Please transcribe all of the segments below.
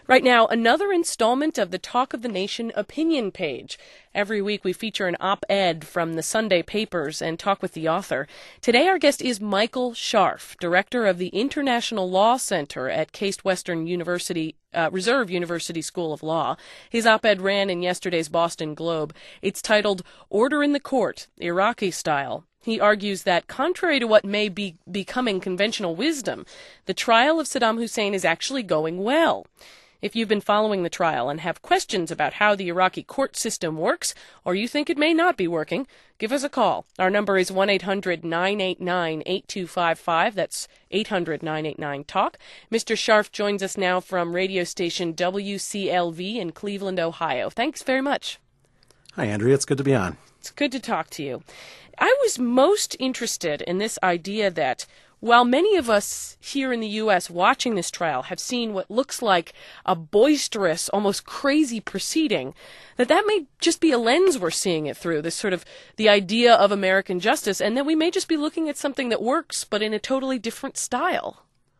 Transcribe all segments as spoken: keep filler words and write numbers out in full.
Right now, another installment of the Talk of the Nation opinion page. Every week we feature an op-ed from the Sunday papers and talk with the author. Today our guest is Michael Scharf, director of the International Law Center at Case Western University, uh, Reserve University School of Law. His op-ed ran in yesterday's Boston Globe. It's titled Order in the Court, Iraqi Style. He argues that, contrary to what may be becoming conventional wisdom, the trial of Saddam Hussein is actually going well. If you've been following the trial and have questions about how the Iraqi court system works, or you think it may not be working, give us a call. Our number is one eight hundred nine eight nine eight two five five. That's eight hundred nine eight nine talk. Mister Scharf joins us now from radio station W C L V in Cleveland, Ohio. Thanks very much. Hi, Andrea. It's good to be on. It's good to talk to you. I was most interested in this idea that while many of us here in the U S watching this trial have seen what looks like a boisterous, almost crazy proceeding, that that may just be a lens we're seeing it through, this sort of the idea of American justice, and that we may just be looking at something that works, but in a totally different style.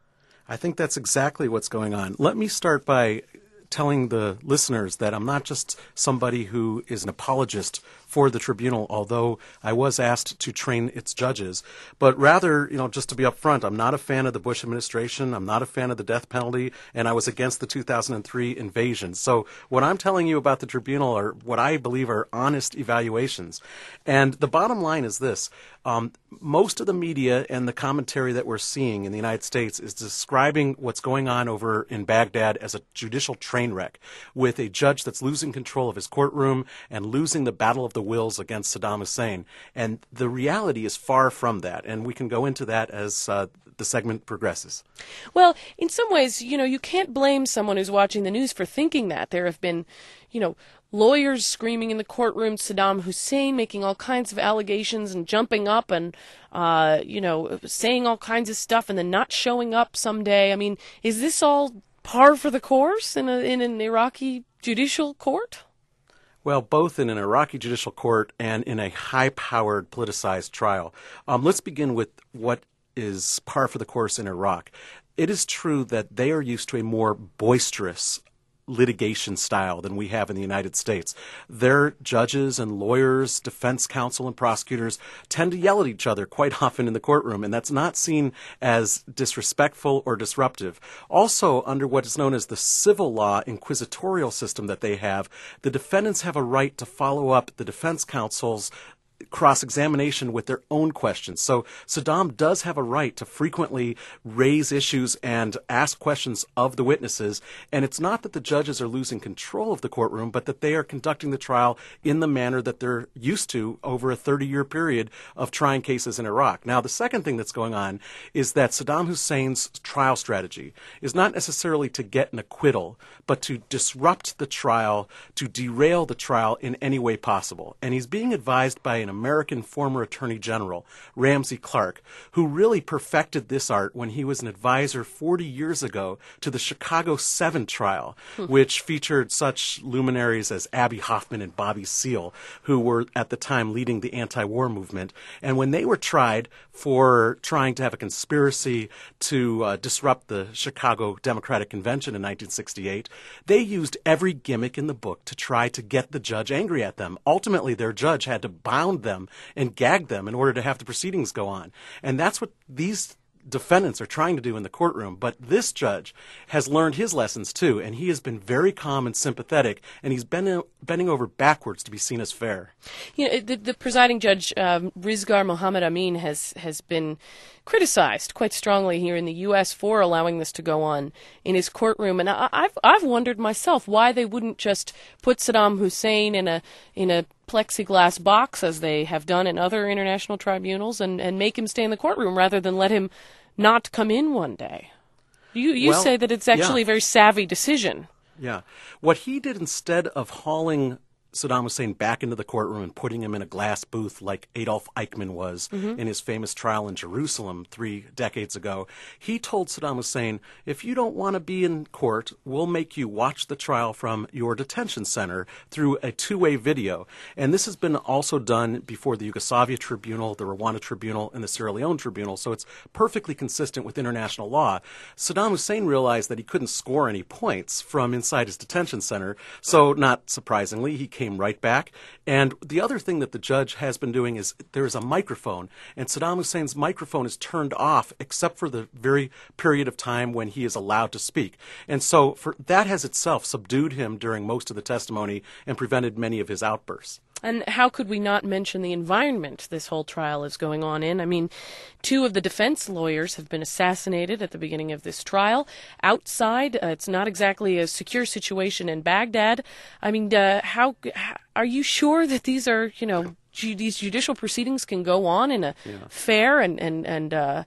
I think that's exactly what's going on. Let me start by telling the listeners that I'm not just somebody who is an apologist for the tribunal, although I was asked to train its judges, but rather, you know, just to be upfront, I'm not a fan of the Bush administration, I'm not a fan of the death penalty, and I was against the two thousand three invasion. So what I'm telling you about the tribunal are what I believe are honest evaluations. And the bottom line is this. Um, most of the media and the commentary that we're seeing in the United States is describing what's going on over in Baghdad as a judicial train wreck, with a judge that's losing control of his courtroom and losing the battle of the wills against Saddam Hussein. And the reality is far from that, and we can go into that as uh, the segment progresses. Well, in some ways, you know, you can't blame someone who's watching the news for thinking that. There have been, you know, lawyers screaming in the courtroom, Saddam Hussein making all kinds of allegations and jumping up and, uh, you know, saying all kinds of stuff and then not showing up someday. I mean, is this all par for the course in, a, in an Iraqi judicial court? Well, both in an Iraqi judicial court and in a high-powered, politicized trial. Um, let's begin with what is par for the course in Iraq. It is true that they are used to a more boisterous litigation style than we have in the United States. Their judges and lawyers, defense counsel and prosecutors tend to yell at each other quite often in the courtroom, and that's not seen as disrespectful or disruptive. Also, under what is known as the civil law inquisitorial system that they have, the defendants have a right to follow up the defense counsel's cross-examination with their own questions. So Saddam does have a right to frequently raise issues and ask questions of the witnesses, and it's not that the judges are losing control of the courtroom, but that they are conducting the trial in the manner that they're used to over a thirty-year period of trying cases in Iraq. Now, the second thing that's going on is that Saddam Hussein's trial strategy is not necessarily to get an acquittal, but to disrupt the trial, to derail the trial in any way possible. And he's being advised by an American former Attorney General, Ramsey Clark, who really perfected this art when he was an advisor forty years ago to the Chicago seven trial, hmm. which featured such luminaries as Abby Hoffman and Bobby Seale, who were at the time leading the anti-war movement. And when they were tried for trying to have a conspiracy to uh, disrupt the Chicago Democratic Convention in nineteen sixty-eight, they used every gimmick in the book to try to get the judge angry at them. Ultimately, their judge had to bound them and gag them in order to have the proceedings go on. And that's what these defendants are trying to do in the courtroom. But this judge has learned his lessons too, and he has been very calm and sympathetic, and he's been bending over backwards to be seen as fair. You know, the, the presiding judge, um, Rizgar Mohammed Amin, has has been criticized quite strongly here in the U S for allowing this to go on in his courtroom, and I, I've I've wondered myself why they wouldn't just put Saddam Hussein in a in a plexiglass box, as they have done in other international tribunals, and, and make him stay in the courtroom rather than let him not come in one day. You you well, say that it's actually yeah. a very savvy decision. Yeah. What he did instead of hauling Saddam Hussein back into the courtroom and putting him in a glass booth like Adolf Eichmann was mm-hmm. in his famous trial in Jerusalem three decades ago. He told Saddam Hussein, if you don't want to be in court, we'll make you watch the trial from your detention center through a two-way video. And this has been also done before the Yugoslavia Tribunal, the Rwanda Tribunal, and the Sierra Leone Tribunal, so it's perfectly consistent with international law. Saddam Hussein realized that he couldn't score any points from inside his detention center, so not surprisingly, he came right back. And the other thing that the judge has been doing is there is a microphone, and Saddam Hussein's microphone is turned off except for the very period of time when he is allowed to speak. And so for, that has itself subdued him during most of the testimony and prevented many of his outbursts. And how could we not mention the environment this whole trial is going on in? I mean, two of the defense lawyers have been assassinated at the beginning of this trial. Outside, uh, it's not exactly a secure situation in Baghdad. I mean, uh, how, how are you sure that these are, you know, ju- these judicial proceedings can go on in a yeah. fair and and and uh,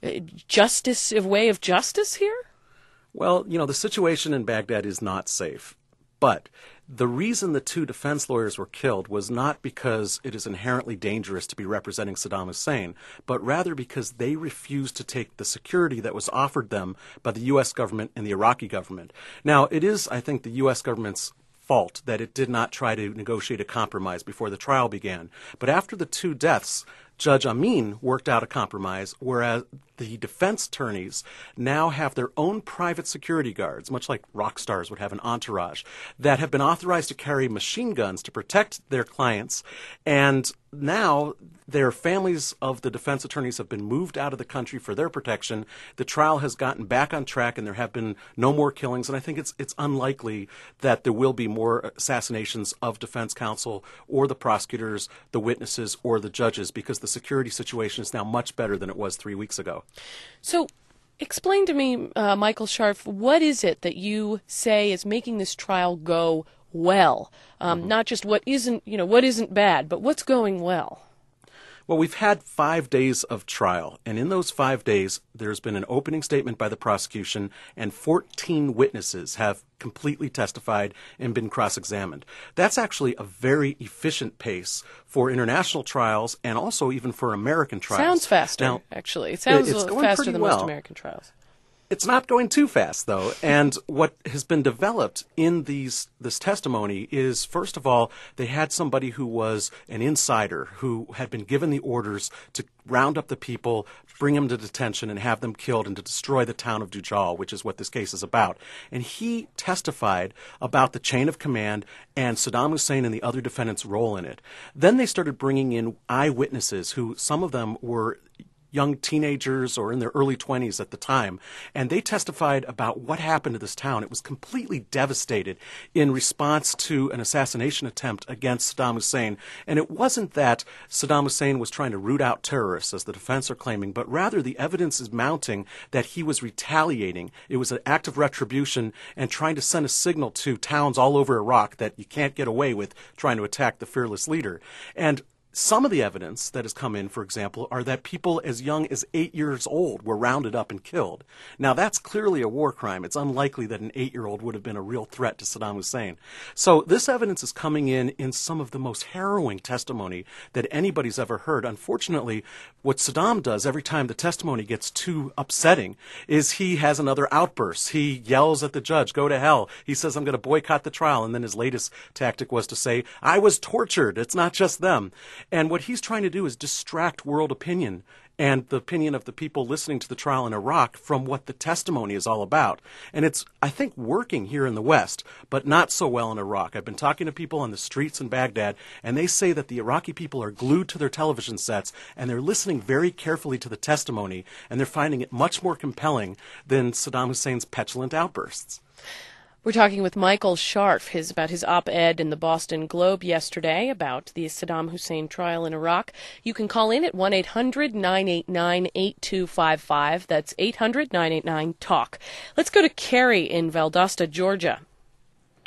justice way of justice here? Well, you know, the situation in Baghdad is not safe, but the reason the two defense lawyers were killed was not because it is inherently dangerous to be representing Saddam Hussein, but rather because they refused to take the security that was offered them by the U S government and the Iraqi government. Now, it is, I think, the U S government's fault that it did not try to negotiate a compromise before the trial began. But after the two deaths, Judge Amin worked out a compromise, whereas the defense attorneys now have their own private security guards, much like rock stars would have an entourage, that have been authorized to carry machine guns to protect their clients. And now their families of the defense attorneys have been moved out of the country for their protection. The trial has gotten back on track, and there have been no more killings. And I think it's it's unlikely that there will be more assassinations of defense counsel or the prosecutors, the witnesses, or the judges, because the security situation is now much better than it was three weeks ago. So explain to me, uh, Michael Scharf, what is it that you say is making this trial go well? Um, mm-hmm. Not just what isn't, you know, what isn't bad, but what's going well? Well, we've had five days of trial, and in those five days, there's been an opening statement by the prosecution, and fourteen witnesses have completely testified and been cross-examined. That's actually a very efficient pace for international trials and also even for American trials. Sounds faster, now, actually. It sounds it's a little faster than well. most American trials. It's not going too fast, though, and what has been developed in these this testimony is, first of all, they had somebody who was an insider who had been given the orders to round up the people, bring them to detention, and have them killed, and to destroy the town of Dujal, which is what this case is about. And he testified about the chain of command and Saddam Hussein and the other defendants' role in it. Then they started bringing in eyewitnesses who, some of them were young teenagers or in their early twenties at the time, and they testified about what happened to this town. It was completely devastated in response to an assassination attempt against Saddam Hussein. And it wasn't that Saddam Hussein was trying to root out terrorists, as the defense are claiming, but rather the evidence is mounting that he was retaliating. It was an act of retribution and trying to send a signal to towns all over Iraq that you can't get away with trying to attack the fearless leader. And some of the evidence that has come in, for example, are that people as young as eight years old were rounded up and killed. Now, that's clearly a war crime. It's unlikely that an eight-year-old would have been a real threat to Saddam Hussein. So this evidence is coming in in some of the most harrowing testimony that anybody's ever heard. Unfortunately, what Saddam does every time the testimony gets too upsetting is he has another outburst. He yells at the judge, "Go to hell." He says, "I'm going to boycott the trial." And then his latest tactic was to say, "I was tortured. It's not just them." And what he's trying to do is distract world opinion and the opinion of the people listening to the trial in Iraq from what the testimony is all about. And it's, I think, working here in the West, but not so well in Iraq. I've been talking to people on the streets in Baghdad, and they say that the Iraqi people are glued to their television sets, and they're listening very carefully to the testimony, and they're finding it much more compelling than Saddam Hussein's petulant outbursts. We're talking with Michael Scharf his, about his op-ed in the Boston Globe yesterday about the Saddam Hussein trial in Iraq. You can call in at one eight hundred nine eight nine eight two five five. That's eight hundred nine eight nine talk. Let's go to Carrie in Valdosta, Georgia. Uh,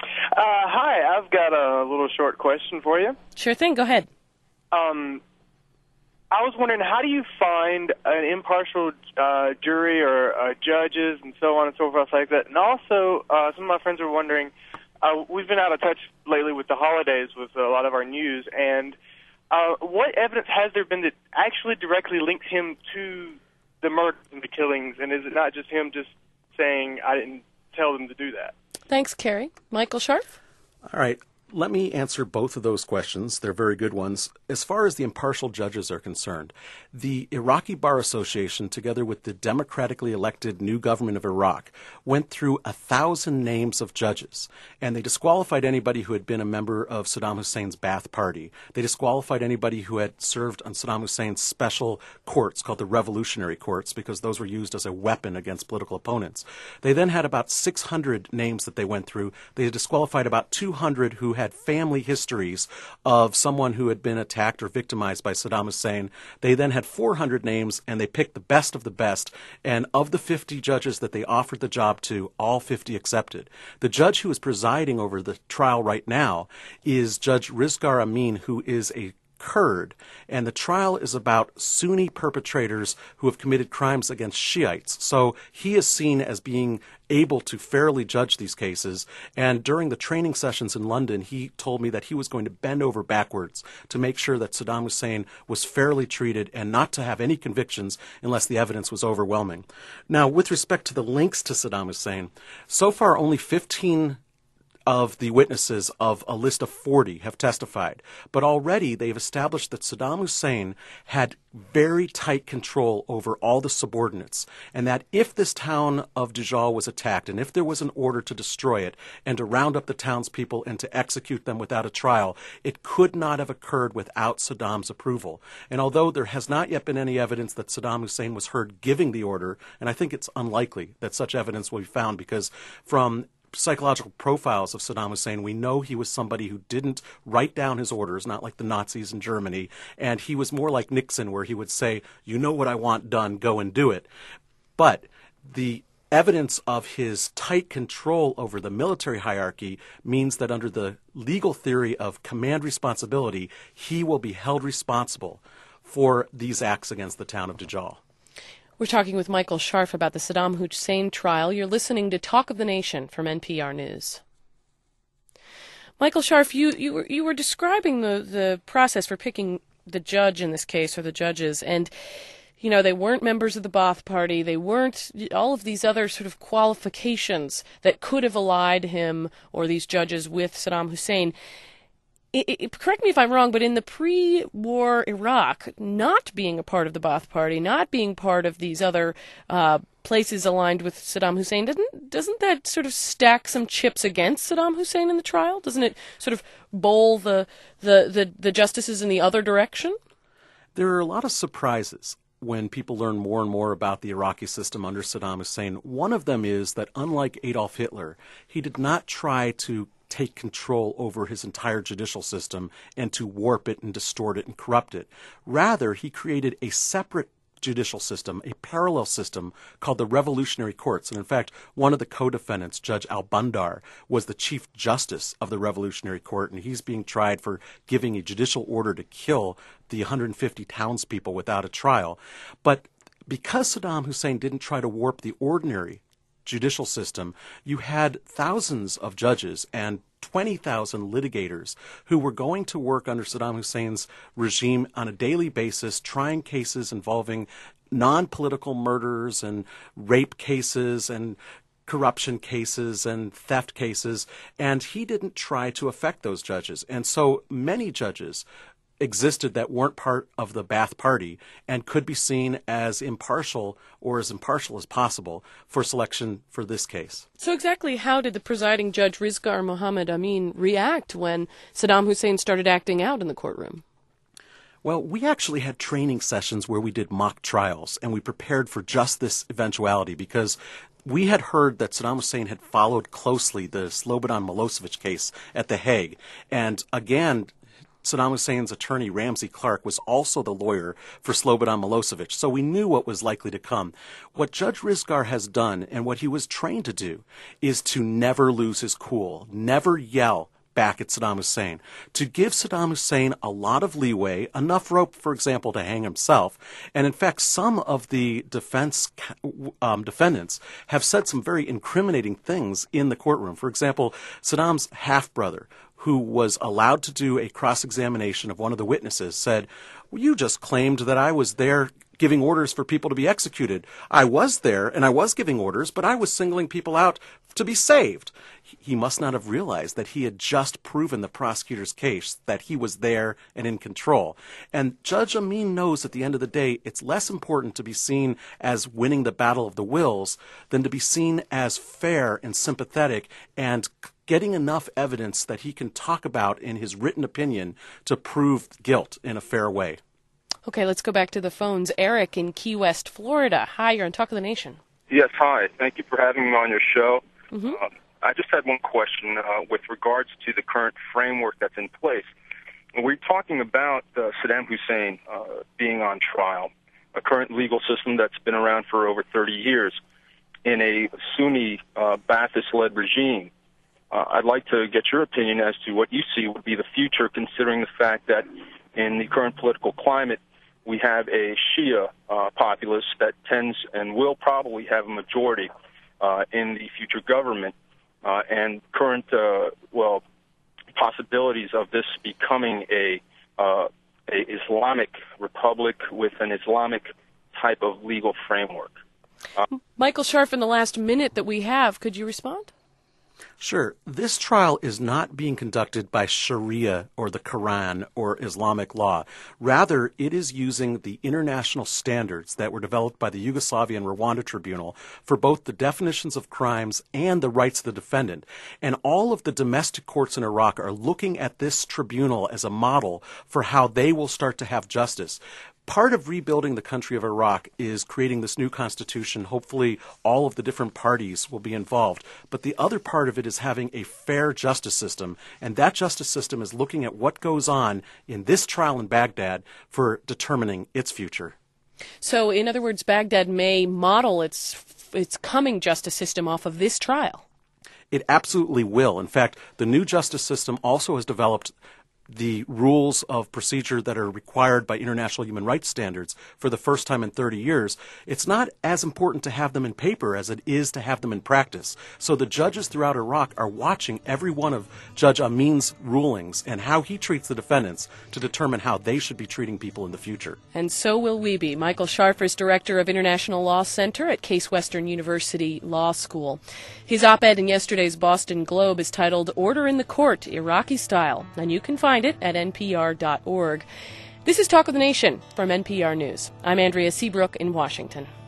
hi, I've got a little short question for you. Sure thing. Go ahead. Um, I was wondering, how do you find an impartial uh, jury or uh, judges and so on and so forth like that? And also, uh, some of my friends were wondering, uh, we've been out of touch lately with the holidays with a lot of our news, and uh, what evidence has there been that actually directly links him to the murders and the killings, and is it not just him just saying, I didn't tell them to do that? Thanks, Carrie. Michael Scharf? All right. Let me answer both of those questions. They're very good ones. As far as the impartial judges are concerned, the Iraqi Bar Association, together with the democratically elected new government of Iraq, went through a thousand names of judges, and they disqualified anybody who had been a member of Saddam Hussein's Ba'ath Party. They disqualified anybody who had served on Saddam Hussein's special courts called the Revolutionary Courts, because those were used as a weapon against political opponents. They then had about six hundred names that they went through. They disqualified about two hundred who had family histories of someone who had been attacked or victimized by Saddam Hussein. They then had four hundred names, and they picked the best of the best. And of the fifty judges that they offered the job to, all fifty accepted. The judge who is presiding over the trial right now is Judge Rizgar Amin, who is a Kurd, and the trial is about Sunni perpetrators who have committed crimes against Shiites. So he is seen as being able to fairly judge these cases, and during the training sessions in London, he told me that he was going to bend over backwards to make sure that Saddam Hussein was fairly treated and not to have any convictions unless the evidence was overwhelming. Now, with respect to the links to Saddam Hussein, so far only fifteen of the witnesses of a list of forty have testified. But already they've established that Saddam Hussein had very tight control over all the subordinates, and that if this town of Dujal was attacked, and if there was an order to destroy it and to round up the townspeople and to execute them without a trial, it could not have occurred without Saddam's approval. And although there has not yet been any evidence that Saddam Hussein was heard giving the order, and I think it's unlikely that such evidence will be found, because from psychological profiles of Saddam Hussein, we know he was somebody who didn't write down his orders, not like the Nazis in Germany, and he was more like Nixon, where he would say, you know what I want done, go and do it. But the evidence of his tight control over the military hierarchy means that under the legal theory of command responsibility, he will be held responsible for these acts against the town of Dujal. We're talking with Michael Scharf about the Saddam Hussein trial. You're listening to Talk of the Nation from N P R News. Michael Scharf, you, you, were, you were describing the, the process for picking the judge in this case, or the judges, and, you know, they weren't members of the Ba'ath Party. They weren't all of these other sort of qualifications that could have allied him or these judges with Saddam Hussein. It, it, correct me if I'm wrong, but in the pre-war Iraq, not being a part of the Ba'ath Party, not being part of these other uh, places aligned with Saddam Hussein, doesn't doesn't that sort of stack some chips against Saddam Hussein in the trial? Doesn't it sort of bowl the the, the, the justices in the other direction? There are a lot of surprises when people learn more and more about the Iraqi system under Saddam Hussein. One of them is that, unlike Adolf Hitler, he did not try to take control over his entire judicial system and to warp it and distort it and corrupt it. Rather, he created a separate judicial system, a parallel system called the Revolutionary Courts. And in fact, one of the co-defendants, Judge al-Bandar, was the Chief Justice of the Revolutionary Court, and he's being tried for giving a judicial order to kill the one hundred fifty townspeople without a trial. But because Saddam Hussein didn't try to warp the ordinary judicial system, you had thousands of judges and twenty thousand litigators who were going to work under Saddam Hussein's regime on a daily basis, trying cases involving non-political murders and rape cases and corruption cases and theft cases, and he didn't try to affect those judges. And so many judges existed that weren't part of the Ba'ath Party and could be seen as impartial, or as impartial as possible, for selection for this case. So exactly how did the presiding judge Rizgar Mohammed Amin react when Saddam Hussein started acting out in the courtroom? Well, we actually had training sessions where we did mock trials, and we prepared for just this eventuality, because we had heard that Saddam Hussein had followed closely the Slobodan Milosevic case at The Hague. And again, Saddam Hussein's attorney, Ramsey Clark, was also the lawyer for Slobodan Milosevic, so we knew what was likely to come. What Judge Rizgar has done, and what he was trained to do, is to never lose his cool, never yell back at Saddam Hussein, to give Saddam Hussein a lot of leeway, enough rope, for example, to hang himself. And in fact, some of the defense um, defendants have said some very incriminating things in the courtroom. For example, Saddam's half-brother, who was allowed to do a cross-examination of one of the witnesses, said, well, you just claimed that I was there giving orders for people to be executed. I was there, and I was giving orders, but I was singling people out to be saved. He must not have realized that he had just proven the prosecutor's case, that he was there and in control. And Judge Amin knows at the end of the day, it's less important to be seen as winning the battle of the wills than to be seen as fair and sympathetic and getting enough evidence that he can talk about in his written opinion to prove guilt in a fair way. Okay, let's go back to the phones. Eric in Key West, Florida. Hi, you're on Talk of the Nation. Yes, hi. Thank you for having me on your show. Mm-hmm. Uh, I just had one question uh, with regards to the current framework that's in place. We're talking about uh, Saddam Hussein uh, being on trial, a current legal system that's been around for over thirty years in a Sunni uh, Ba'athist-led regime. Uh, I'd like to get your opinion as to what you see would be the future, considering the fact that in the current political climate, we have a Shia uh, populace that tends and will probably have a majority uh, in the future government, uh, and current, uh, well, possibilities of this becoming a, uh, a Islamic republic with an Islamic type of legal framework. Uh, Michael Scharf, in the last minute that we have, could you respond? Sure. This trial is not being conducted by Sharia or the Quran or Islamic law. Rather, it is using the international standards that were developed by the Yugoslavian Rwanda Tribunal for both the definitions of crimes and the rights of the defendant. And all of the domestic courts in Iraq are looking at this tribunal as a model for how they will start to have justice. Part of rebuilding the country of Iraq is creating this new constitution. Hopefully all of the different parties will be involved. But the other part of it is having a fair justice system, and that justice system is looking at what goes on in this trial in Baghdad for determining its future. So, in other words, Baghdad may model its its coming justice system off of this trial. It absolutely will. In fact, the new justice system also has developed the rules of procedure that are required by international human rights standards for the first time in thirty years. It's not as important to have them in paper as it is to have them in practice. So the judges throughout Iraq are watching every one of Judge Amin's rulings and how he treats the defendants to determine how they should be treating people in the future. And so will we be. Michael Scharf is Director of International Law Center at Case Western University Law School. His op-ed in yesterday's Boston Globe is titled Order in the Court, Iraqi Style, and you can find it at N P R dot org. This is Talk of the Nation from N P R News. I'm Andrea Seabrook in Washington.